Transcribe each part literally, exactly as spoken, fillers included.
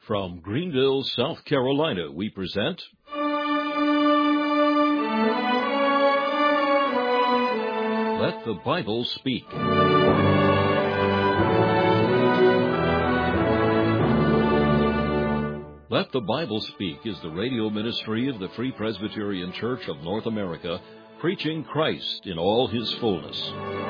From Greenville, South Carolina, we present Let the Bible Speak. Let the Bible Speak is the radio ministry of the Free Presbyterian Church of North America, preaching Christ in all His fullness.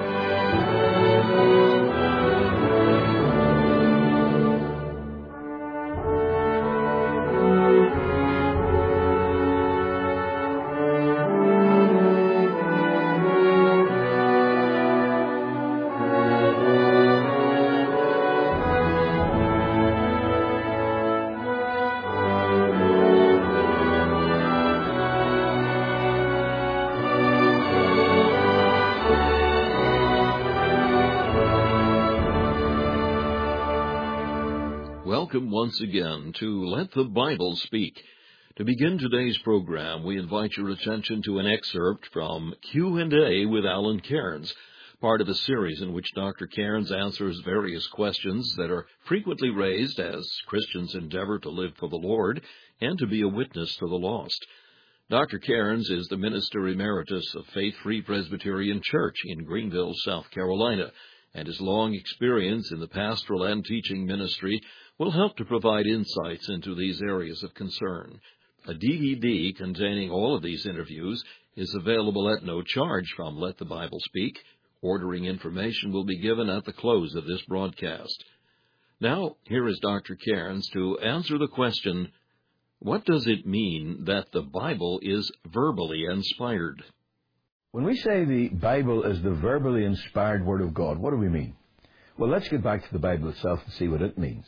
Welcome once again to Let the Bible Speak. To begin today's program, we invite your attention to an excerpt from Q and A with Alan Cairns, part of a series in which Doctor Cairns answers various questions that are frequently raised as Christians endeavor to live for the Lord and to be a witness to the lost. Doctor Cairns is the Minister Emeritus of Faith Free Presbyterian Church in Greenville, South Carolina, and his long experience in the pastoral and teaching ministry will help to provide insights into these areas of concern. A D V D containing all of these interviews is available at no charge from Let the Bible Speak. Ordering information will be given at the close of this broadcast. Now, here is Doctor Cairns to answer the question, what does it mean that the Bible is verbally inspired? When we say the Bible is the verbally inspired Word of God, what do we mean? Well, let's get back to the Bible itself and see what it means.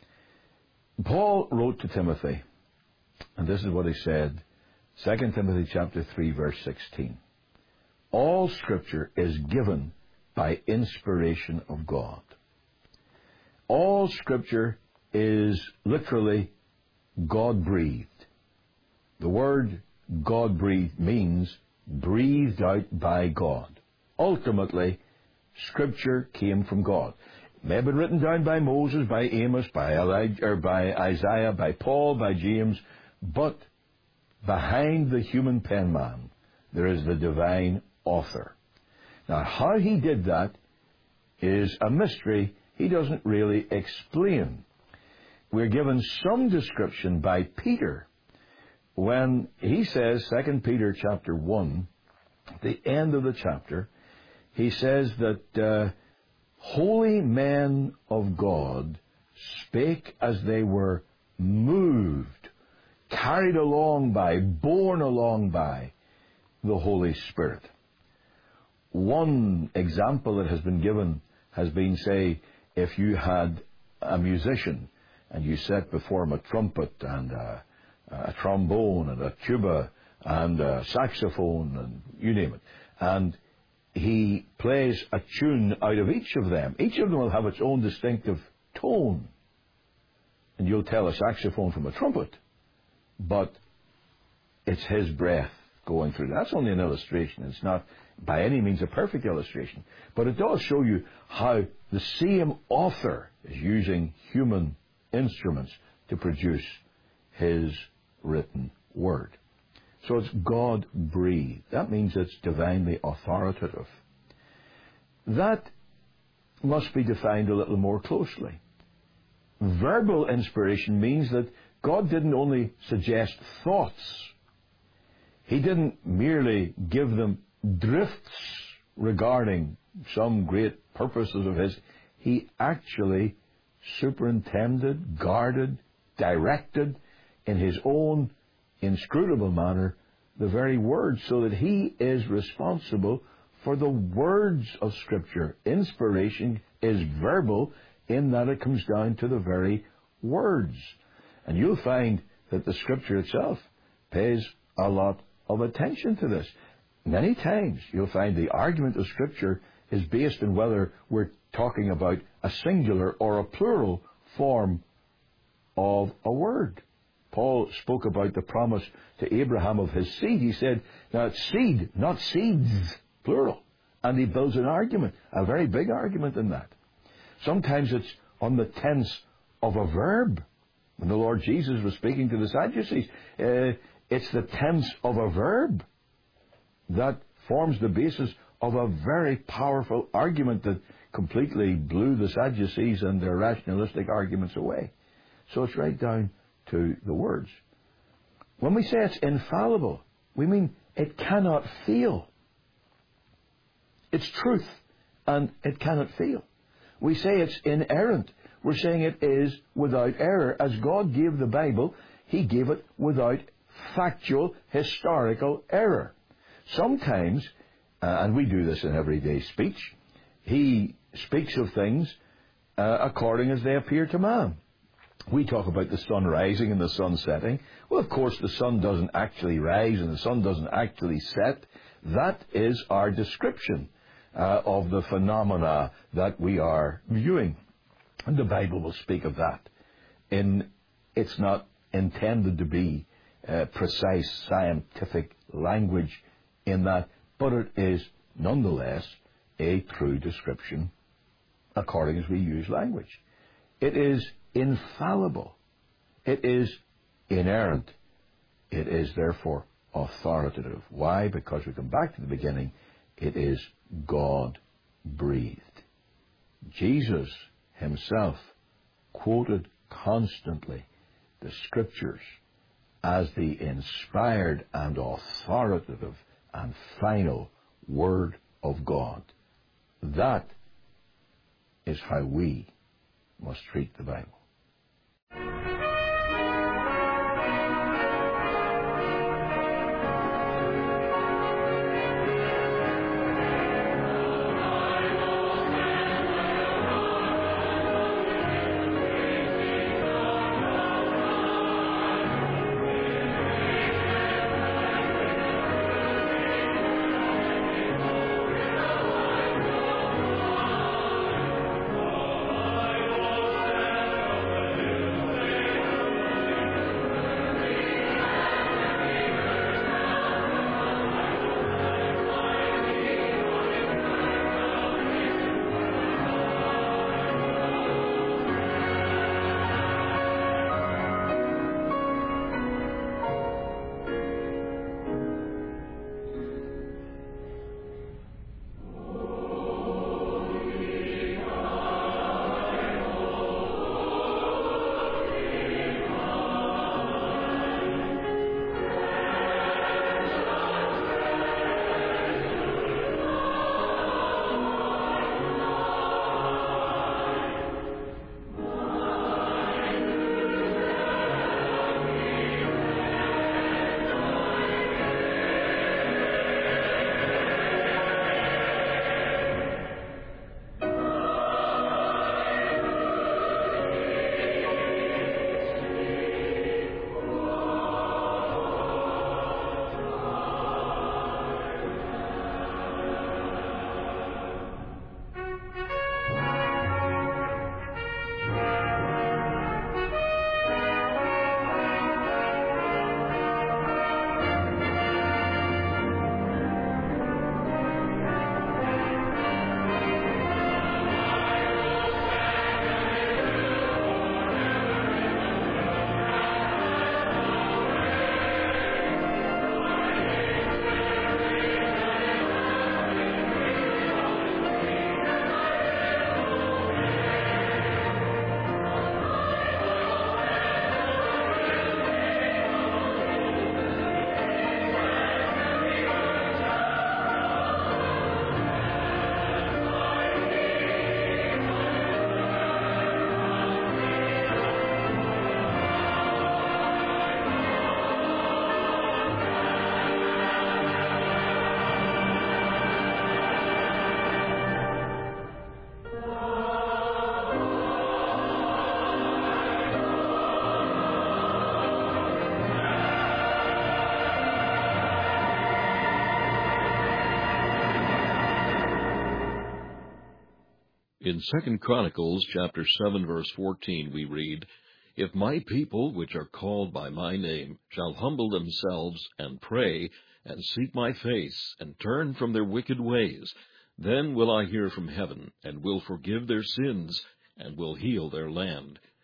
Paul wrote to Timothy, and this is what he said, Second Timothy chapter three, verse sixteen. All Scripture is given by inspiration of God. All Scripture is literally God-breathed. The word God-breathed means breathed out by God. Ultimately, Scripture came from God. It may have been written down by Moses, by Amos, by Elijah, or by Isaiah, by Paul, by James, but behind the human penman, there is the divine author. Now, how he did that is a mystery he doesn't really explain. We're given some description by Peter when he says, Second Peter chapter one, at the end of the chapter, he says that uh, holy men of God spake as they were moved, carried along by, borne along by the Holy Spirit. One example that has been given has been, say, if you had a musician and you set before him a trumpet and a, a trombone and a tuba and a saxophone and you name it, and he plays a tune out of each of them. Each of them will have its own distinctive tone. And you'll tell a saxophone from a trumpet, but it's his breath going through. That's only an illustration. It's not by any means a perfect illustration. But it does show you how the same author is using human instruments to produce his written word. So it's God-breathed. That means it's divinely authoritative. That must be defined a little more closely. Verbal inspiration means that God didn't only suggest thoughts. He didn't merely give them drifts regarding some great purposes of His. He actually superintended, guarded, directed in His own inscrutable manner the very words, so that He is responsible for the words of Scripture. Inspiration is verbal in that it comes down to the very words. And you'll find that the Scripture itself pays a lot of attention to this. Many times you'll find the argument of Scripture is based on whether we're talking about a singular or a plural form of a word. Paul spoke about the promise to Abraham of his seed. He said, now it's seed, not seeds, plural. And he builds an argument, a very big argument in that. Sometimes it's on the tense of a verb. When the Lord Jesus was speaking to the Sadducees, uh, it's the tense of a verb that forms the basis of a very powerful argument that completely blew the Sadducees and their rationalistic arguments away. So it's right down to the words. When we say it's infallible, we mean it cannot fail. It's truth, and it cannot fail. We say it's inerrant. We're saying it is without error. As God gave the Bible, He gave it without factual, historical error. Sometimes, uh, and we do this in everyday speech, He speaks of things uh, according as they appear to man. We talk about the sun rising and the sun setting. Well, of course, the sun doesn't actually rise and the sun doesn't actually set. That is our description uh, of the phenomena that we are viewing. And the Bible will speak of that. In, it's not intended to be uh, precise scientific language in that, but it is nonetheless a true description according as we use language. It is infallible. It is inerrant. It is therefore authoritative. Why? Because we come back to the beginning. It is God-breathed. Jesus Himself quoted constantly the Scriptures as the inspired and authoritative and final Word of God. That is how we must treat the Bible. In Second Chronicles chapter seven, verse fourteen, we read, If my people, which are called by my name, shall humble themselves, and pray, and seek my face, and turn from their wicked ways, then will I hear from heaven, and will forgive their sins, and will heal their land.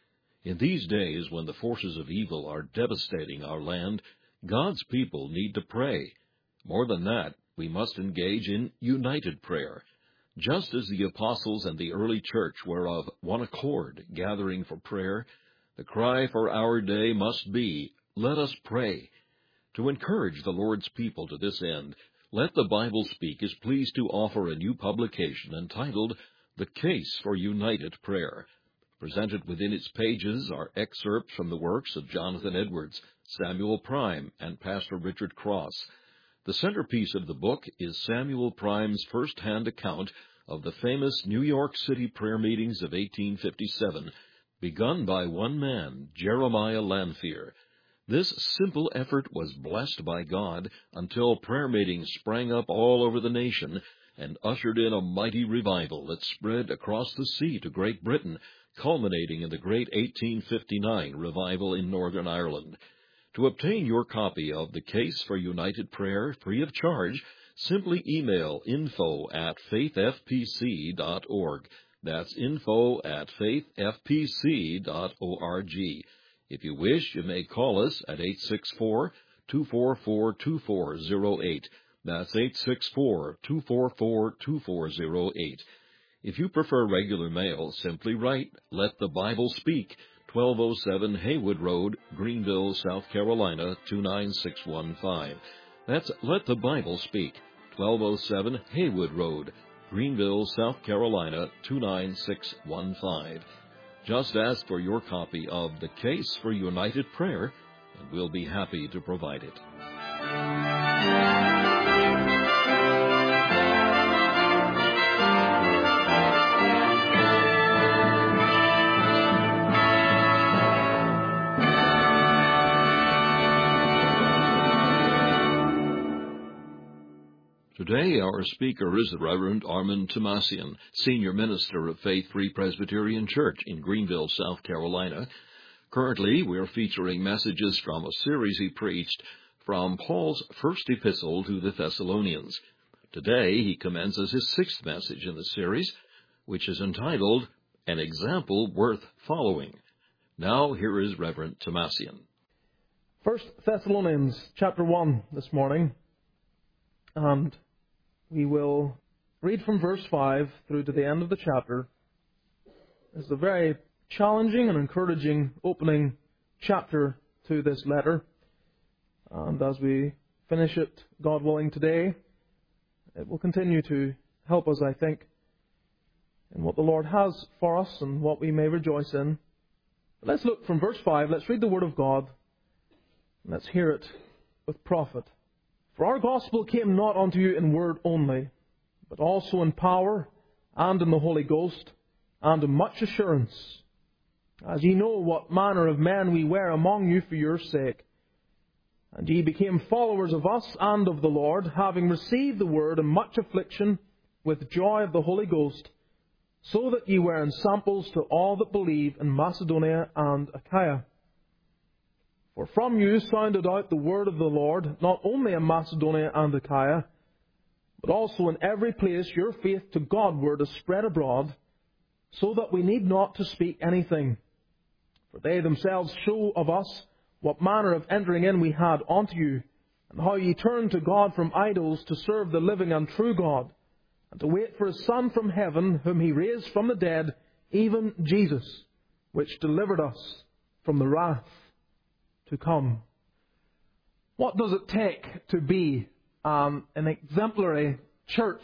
In these days when the forces of evil are devastating our land, God's people need to pray. More than that, we must engage in united prayer. Just as the apostles and the early church were of one accord, gathering for prayer, the cry for our day must be, "Let us pray." To encourage the Lord's people to this end, Let the Bible Speak is pleased to offer a new publication entitled The Case for United Prayer. Presented within its pages are excerpts from the works of Jonathan Edwards, Samuel Prime, and Pastor Richard Cross. The centerpiece of the book is Samuel Prime's first-hand account of the famous New York City prayer meetings of eighteen fifty-seven, begun by one man, Jeremiah Lanphier. This simple effort was blessed by God until prayer meetings sprang up all over the nation and ushered in a mighty revival that spread across the sea to Great Britain, culminating in the great eighteen fifty-nine revival in Northern Ireland. To obtain your copy of The Case for United Prayer free of charge, simply email info at faith f p c dot org. That's info at faith f p c dot org. If you wish, you may call us at eight six four, two four four, two four zero eight. That's eight six four, two four four, two four zero eight. If you prefer regular mail, simply write Let the Bible Speak, twelve oh seven Haywood Road, Greenville, South Carolina, two nine six one five. That's Let the Bible Speak, twelve oh seven Haywood Road, Greenville, South Carolina, two nine six one five. Just ask for your copy of The Case for United Prayer, and we'll be happy to provide it. Today, our speaker is the Reverend Armand Tomasian, Senior Minister of Faith Free Presbyterian Church in Greenville, South Carolina. Currently, we're featuring messages from a series he preached from Paul's first epistle to the Thessalonians. Today, he commences his sixth message in the series, which is entitled, An Example Worth Following. Now, here is Reverend Tomasian. First Thessalonians chapter one this morning, and we will read from verse five through to the end of the chapter. It's a very challenging and encouraging opening chapter to this letter. And as we finish it, God willing, today, it will continue to help us, I think, in what the Lord has for us and what we may rejoice in. Let's look from verse five. Let's read the Word of God. And let's hear it with profit. For our gospel came not unto you in word only, but also in power, and in the Holy Ghost, and in much assurance, as ye know what manner of men we were among you for your sake. And ye became followers of us and of the Lord, having received the word in much affliction with joy of the Holy Ghost, so that ye were ensamples to all that believe in Macedonia and Achaia. For from you sounded out the word of the Lord, not only in Macedonia and Achaia, but also in every place your faith to Godward is spread abroad, so that we need not to speak anything. For they themselves show of us what manner of entering in we had unto you, and how ye turned to God from idols to serve the living and true God, and to wait for His Son from heaven, whom He raised from the dead, even Jesus, which delivered us from the wrath to come. What does it take to be um, an exemplary church?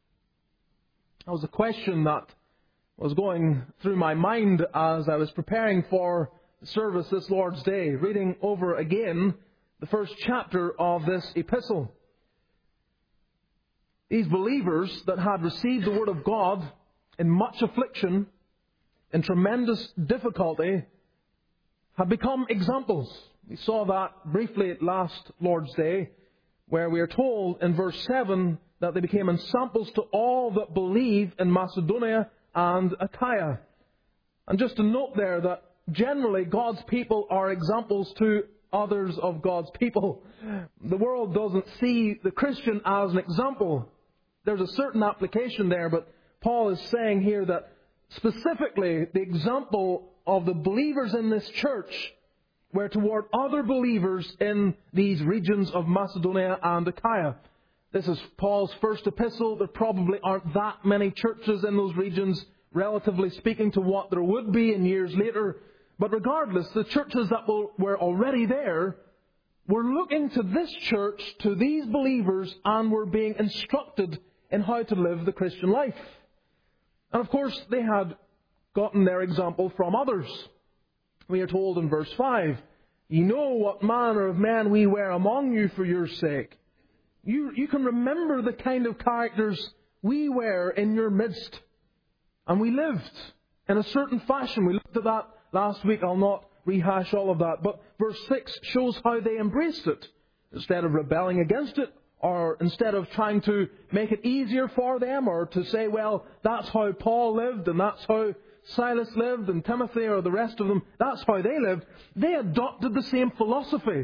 That was a question that was going through my mind as I was preparing for the service this Lord's Day, reading over again the first chapter of this epistle. These believers that had received the Word of God in much affliction, in tremendous difficulty, have become examples. We saw that briefly at last Lord's Day, where we are told in verse seven that they became ensamples to all that believe in Macedonia and Achaia. And just to note there that generally God's people are examples to others of God's people. The world doesn't see the Christian as an example. There's a certain application there, but Paul is saying here that specifically the example of the believers in this church were toward other believers in these regions of Macedonia and Achaia. This is Paul's first epistle. There probably aren't that many churches in those regions, relatively speaking to what there would be in years later. But regardless, the churches that were already there were looking to this church, to these believers, and were being instructed in how to live the Christian life. And of course, they had gotten their example from others. We are told in verse five, "Ye know what manner of men we were among you for your sake." You, you can remember the kind of characters we were in your midst. And we lived in a certain fashion. We looked at that last week. I'll not rehash all of that. But verse six shows how they embraced it. Instead of rebelling against it, or instead of trying to make it easier for them, or to say, well, that's how Paul lived, and that's how Silas lived, and Timothy, or the rest of them, that's how they lived, they adopted the same philosophy.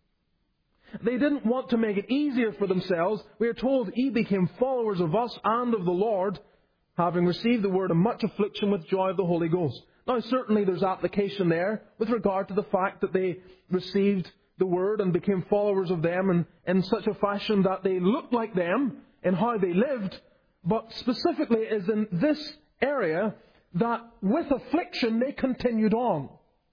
They didn't want to make it easier for themselves. We are told, "Ye became followers of us and of the Lord, having received the word of much affliction with joy of the Holy Ghost." Now, certainly there's application there with regard to the fact that they received the word and became followers of them in, in such a fashion that they looked like them in how they lived. But specifically is in this area that with affliction they continued on.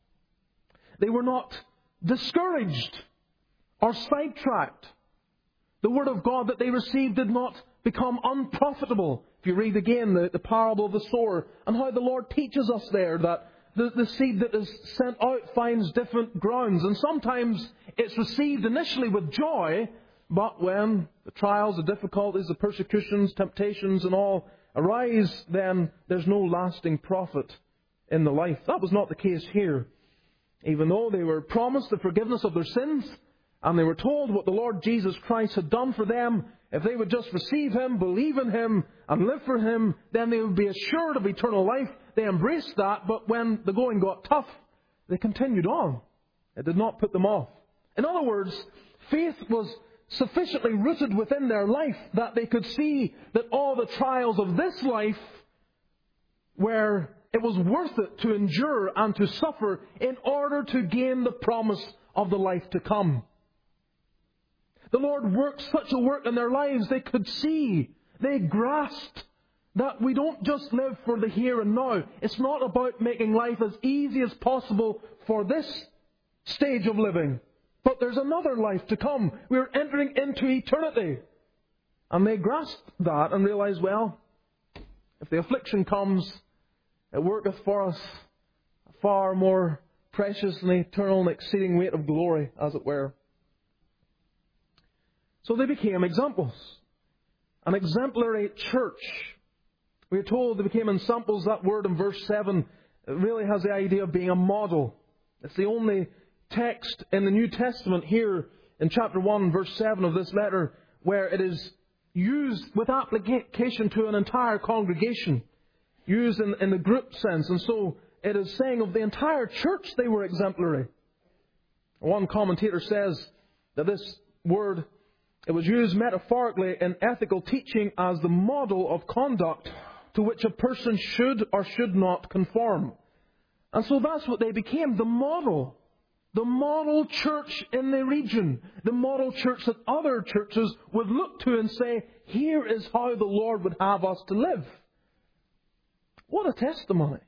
They were not discouraged or sidetracked. The word of God that they received did not become unprofitable. If you read again the, the parable of the sower, and how the Lord teaches us there that the, the seed that is sent out finds different grounds. And sometimes it's received initially with joy, but when the trials, the difficulties, the persecutions, temptations and all arise, then there's no lasting profit in the life. That was not the case here. Even though they were promised the forgiveness of their sins, and they were told what the Lord Jesus Christ had done for them, if they would just receive Him, believe in Him, and live for Him, then they would be assured of eternal life. They embraced that, but when the going got tough, they continued on. It did not put them off. In other words, faith was sufficiently rooted within their life that they could see that all the trials of this life were, it was worth it to endure and to suffer in order to gain the promise of the life to come. The Lord worked such a work in their lives, they could see, they grasped that we don't just live for the here and now. It's not about making life as easy as possible for this stage of living. But there's another life to come. We're entering into eternity. And they grasped that and realized, well, if the affliction comes, it worketh for us a far more precious and eternal and exceeding weight of glory, as it were. So they became examples. An exemplary church. We are told they became examples. That word in verse seven really has the idea of being a model. It's the only text in the New Testament here in chapter one, verse seven of this letter, where it is used with application to an entire congregation, used in, in the group sense. And so it is saying of the entire church they were exemplary. One commentator says that this word, it was used metaphorically in ethical teaching as the model of conduct to which a person should or should not conform. And so that's what they became, the model. The model church in the region. The model church that other churches would look to and say, here is how the Lord would have us to live. What a testimony.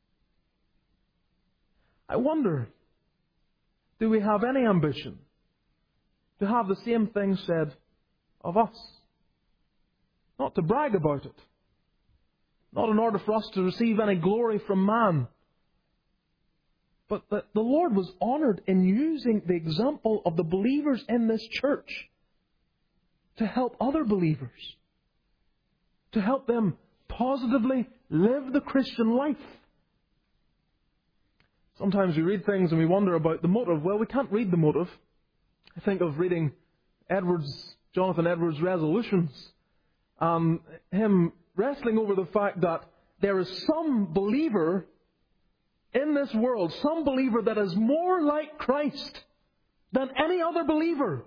I wonder, do we have any ambition to have the same thing said of us? Not to brag about it. Not in order for us to receive any glory from man. But that the Lord was honoured in using the example of the believers in this church to help other believers. To help them positively live the Christian life. Sometimes we read things and we wonder about the motive. Well, we can't read the motive. I think of reading Edwards, Jonathan Edwards' resolutions. Um, him wrestling over the fact that there is some believer in this world, some believer that is more like Christ than any other believer.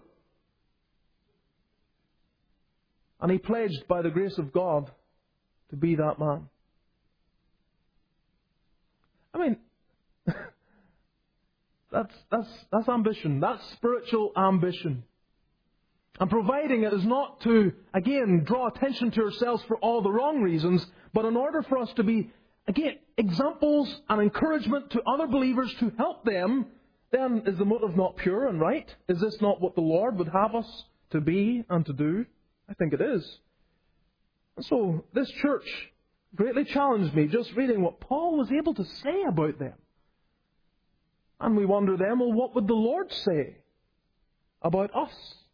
And he pledged by the grace of God to be that man. I mean, That's, that's, that's ambition. That's spiritual ambition. And providing it is not to, again, draw attention to ourselves for all the wrong reasons, but in order for us to be, again, examples and encouragement to other believers to help them, then is the motive not pure and right? Is this not what the Lord would have us to be and to do? I think it is. And so this church greatly challenged me just reading what Paul was able to say about them. And we wonder then, well, what would the Lord say about us?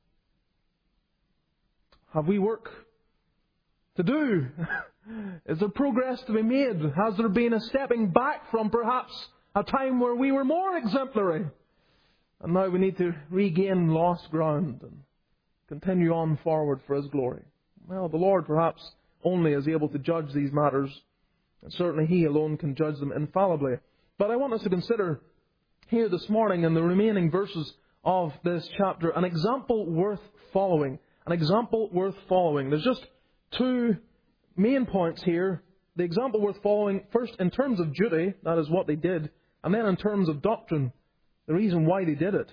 Have we work to do? Is there progress to be made? Has there been a stepping back from perhaps a time where we were more exemplary? And now we need to regain lost ground and continue on forward for His glory. Well, the Lord perhaps only is able to judge these matters. And certainly He alone can judge them infallibly. But I want us to consider here this morning in the remaining verses of this chapter an example worth following. An example worth following. There's just two main points here. The example worth following, first in terms of duty, that is what they did, and then in terms of doctrine, the reason why they did it.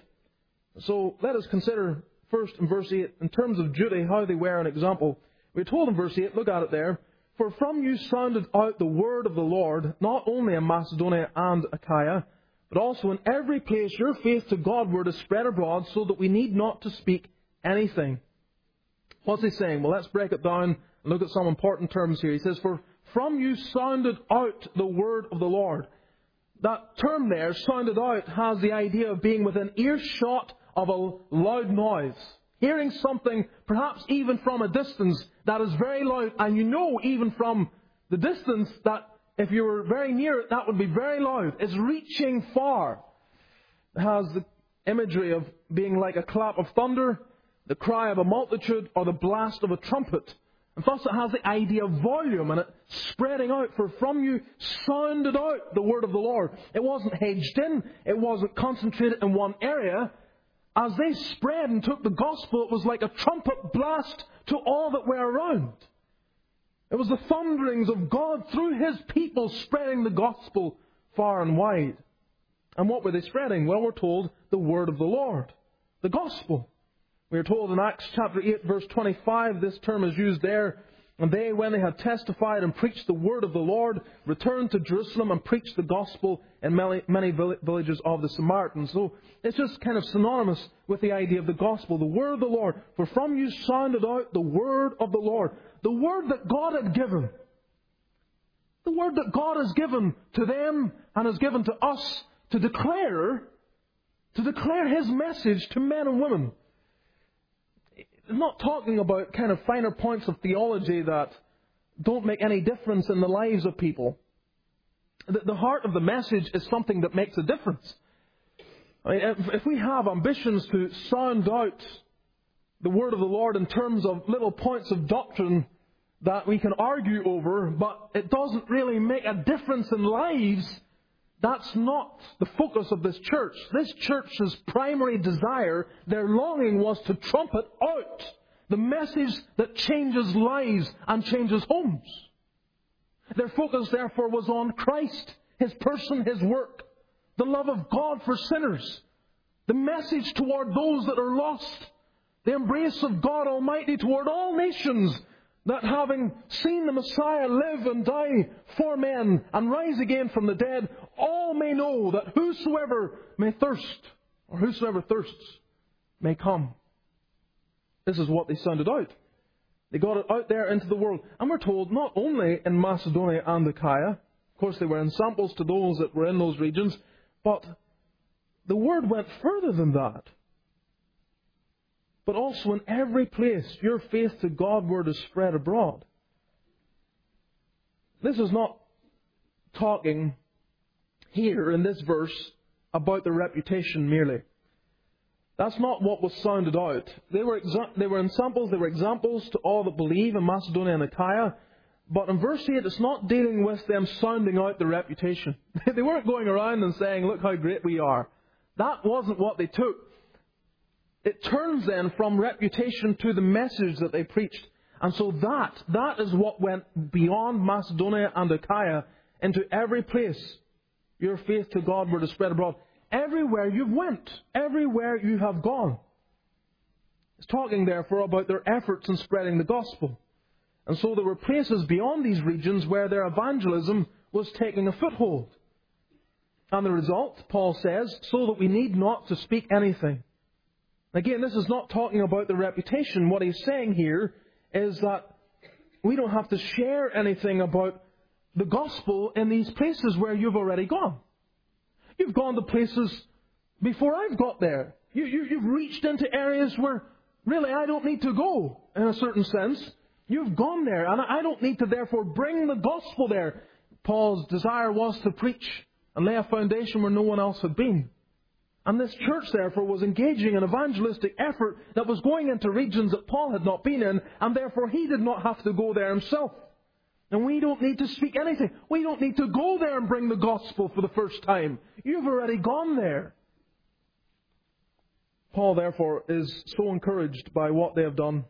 So let us consider first in verse eight, in terms of duty, how they were an example. We're told in verse eight, look at it there, "For from you sounded out the word of the Lord, not only in Macedonia and Achaia, but also in every place your faith to Godward is spread abroad, so that we need not to speak anything." What's he saying? Well, let's break it down and look at some important terms here. He says, "For from you sounded out the word of the Lord." That term there, sounded out, has the idea of being within earshot of a loud noise. Hearing something, perhaps even from a distance, that is very loud. And you know, even from the distance, that if you were very near it, that would be very loud. It's reaching far. It has the imagery of being like a clap of thunder, the cry of a multitude, or the blast of a trumpet. And thus it has the idea of volume, and it spreading out. For from you sounded out the word of the Lord. It wasn't hedged in. It wasn't concentrated in one area. As they spread and took the gospel, it was like a trumpet blast to all that were around. It was the thunderings of God through His people spreading the gospel far and wide. And what were they spreading? Well, we're told the word of the Lord, the gospel. We are told in Acts chapter eight, verse twenty-five, this term is used there. "And they, when they had testified and preached the word of the Lord, returned to Jerusalem and preached the gospel in many, many villages of the Samaritans." So it's just kind of synonymous with the idea of the gospel, the word of the Lord. "For from you sounded out the word of the Lord." The word that God had given. The word that God has given to them and has given to us to declare, to declare His message to men and women. It's not talking about kind of finer points of theology that don't make any difference in the lives of people. The, the heart of the message is something that makes a difference. I mean, if, if we have ambitions to sound out the word of the Lord in terms of little points of doctrine that we can argue over, but it doesn't really make a difference in lives, that's not the focus of this church. This church's primary desire, their longing, was to trumpet out the message that changes lives and changes homes. Their focus, therefore, was on Christ, His person, His work, the love of God for sinners, the message toward those that are lost, the embrace of God Almighty toward all nations, that having seen the Messiah live and die for men and rise again from the dead, all may know that whosoever may thirst, or whosoever thirsts, may come. This is what they sounded out. They got it out there into the world. And we're told not only in Macedonia and Achaia, of course they were ensamples to those that were in those regions, but the word went further than that. But also in every place your faith to Godward is spread abroad. This is not talking here in this verse about the reputation merely. That's not what was sounded out. They were exa- they were ensamples, they were examples to all that believe in Macedonia and Achaia. But in verse eight, it's not dealing with them sounding out the reputation. They weren't going around and saying, "Look how great we are." That wasn't what they took. It turns then from reputation to the message that they preached. And so that, that is what went beyond Macedonia and Achaia into every place your faith to God were to spread abroad. everywhere you've went, everywhere you have gone. It's talking, therefore, about their efforts in spreading the gospel. And so there were places beyond these regions where their evangelism was taking a foothold. And the result, Paul says, so that we need not to speak anything. Again, this is not talking about the reputation. What he's saying here is that we don't have to share anything about the gospel in these places where you've already gone. You've gone to places before I've got there. You, you, you've reached into areas where really I don't need to go, in a certain sense. You've gone there, and I don't need to therefore bring the gospel there. Paul's desire was to preach and lay a foundation where no one else had been. And this church, therefore, was engaging in evangelistic effort that was going into regions that Paul had not been in, and therefore he did not have to go there himself. And we don't need to speak anything. We don't need to go there and bring the gospel for the first time. You've already gone there. Paul, therefore, is so encouraged by what they have done.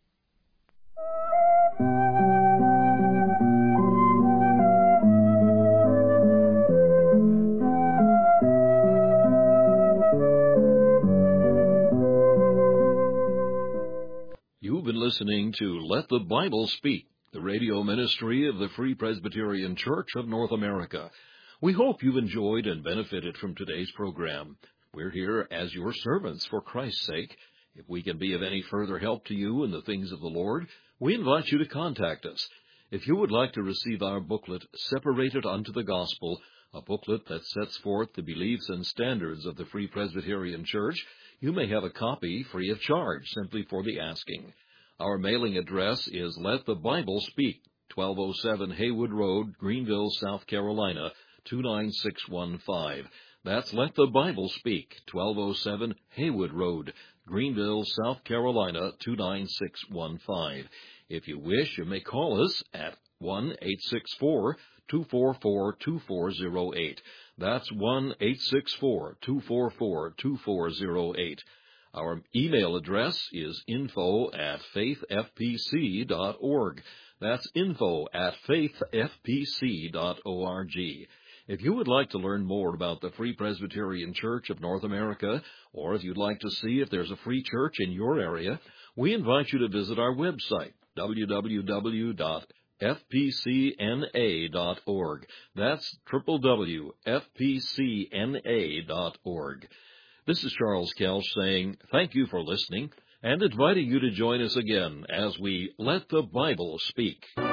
You've been listening to Let the Bible Speak, the radio ministry of the Free Presbyterian Church of North America. We hope you've enjoyed and benefited from today's program. We're here as your servants for Christ's sake. If we can be of any further help to you in the things of the Lord, we invite you to contact us. If you would like to receive our booklet, Separated Unto the Gospel, a booklet that sets forth the beliefs and standards of the Free Presbyterian Church, you may have a copy free of charge, simply for the asking. Our mailing address is Let the Bible Speak, twelve oh seven Haywood Road, Greenville, South Carolina, two nine six one five. That's Let the Bible Speak, twelve oh seven Haywood Road, Greenville, South Carolina, two nine six one five. If you wish, you may call us at one eight six four, two four four, two four zero eight. That's one eight six four, two four four, two four zero eight. Our email address is info at faith f p c dot org. That's info at faith f p c dot org. If you would like to learn more about the Free Presbyterian Church of North America, or if you'd like to see if there's a free church in your area, we invite you to visit our website, w w w dot f p c n a dot org. That's w w w dot f p c n a dot org. This is Charles Kelch saying thank you for listening and inviting you to join us again as we Let the Bible Speak.